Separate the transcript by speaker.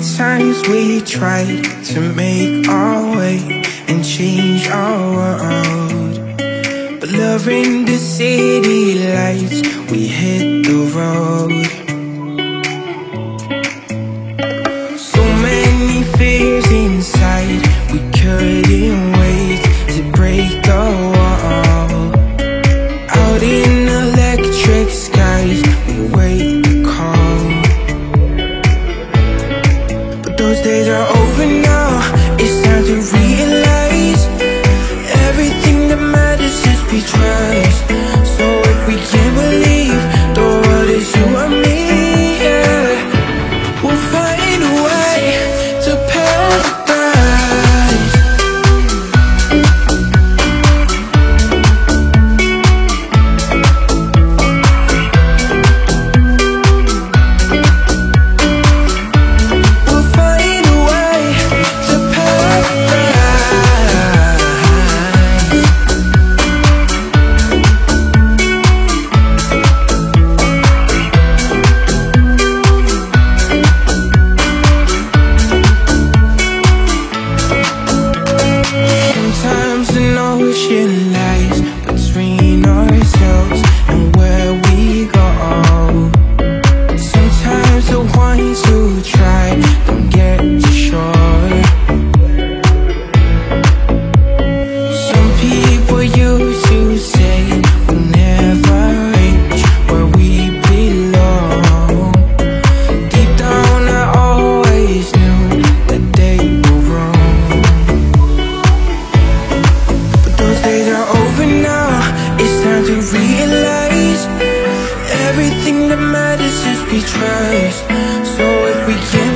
Speaker 1: times we tried to make our way and change our world, but loving the city lights, we hit the road. So many fears inside, we couldn't wait to break the wall. Out in electric skies, we wait the call. But those days are over now, it's time to realize everything that matters is we trust. So if we can't believe the world is you and me, yeah, we'll find a way to paradise. We'll find a way to paradise. Sometimes an ocean lies between ourselves and where we go. Sometimes the ones who try don't get to shore. Some people used to say we'll never reach where we belong. Deep down I always knew that they were wrong. But those days are over now, it's time to realize everything that matters is we trust. So if we can't